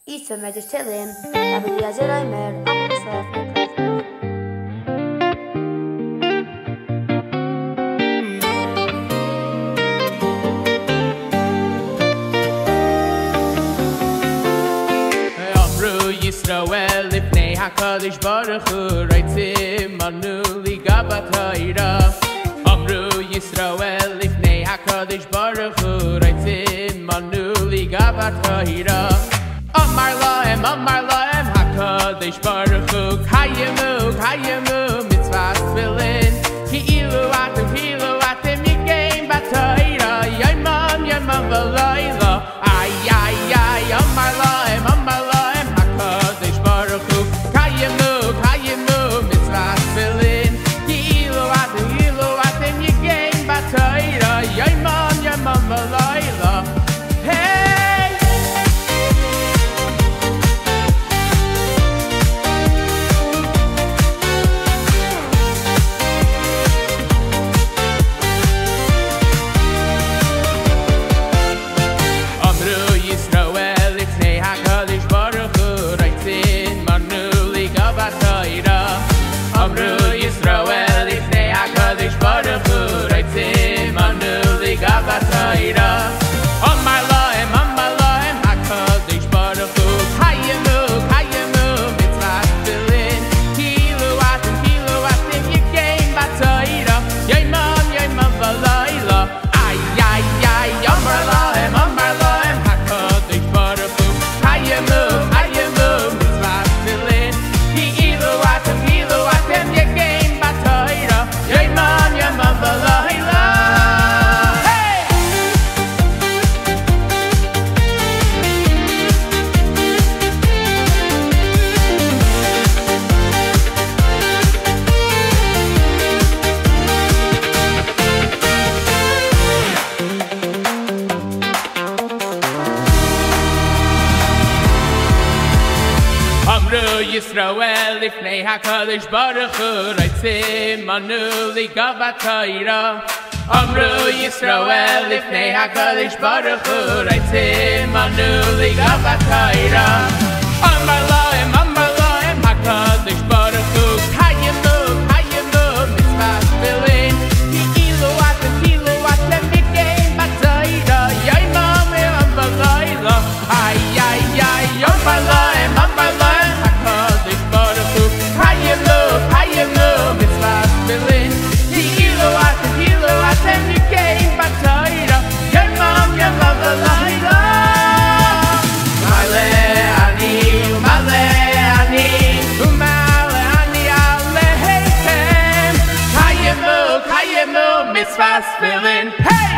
Isa Medrash Tehillim, Rabbi Eliezer Omer, Amar Sof Nekach. Yisrael lifnei HaKadosh Baruch Hu Reitzim Anu Liga B'Torah. Amru Yisrael lifnei HaKadosh Baruch Hu Reitzim Anu Liga B'Torah. Amar Lahem HaKadosh Baruch Hu Kayemu mitzvahs tefillin Ki'ilu atem yigein b'Torah Yomam v'layla Ay Amar Lahem Kayemu mitzvahs tefillin Ki'ilu atem yigein b'Torah Yomam v'layla. Hey! Amru Yisrael lifnei HaKadosh Baruch Hu Reitzim Anu Liga B'Torah. Amru Yisrael lifnei HaKadosh Baruch Hu Reitzim Anu Liga B'Torah. Amar Lahem HaKadosh Baruch Hu Kayemu mitzvahs tefillin Ki'ilu atem yigein b'Torah Yomam v'layla. Ay Amar Lahem HaKadosh Baruch Hu Kayemu mitzvahs tefillin Ki'ilu atem yigein b'Torah Yomam v'layla. Amru Yisrael lifnei HaKadosh Baruch Hu Reitzim Anu Liga B'Torah. Amru Yisrael lifnei HaKadosh Baruch Hu Reitzim Anu Liga B'Torah. Amar Lahem HaKadosh Baruch Hu Kayemu mitzvahs tefillin Ki'ilu atem yigein b'Torah Yomam v'layla. Ay Amar Lahem HaKadosh Baruch Hu Kayemu mitzvahs tefillin Ki'ilu atem yigein b'Torah Yomam v'layla. Umale ani aleichem Kayemu mitzvahs tefillin. Hey!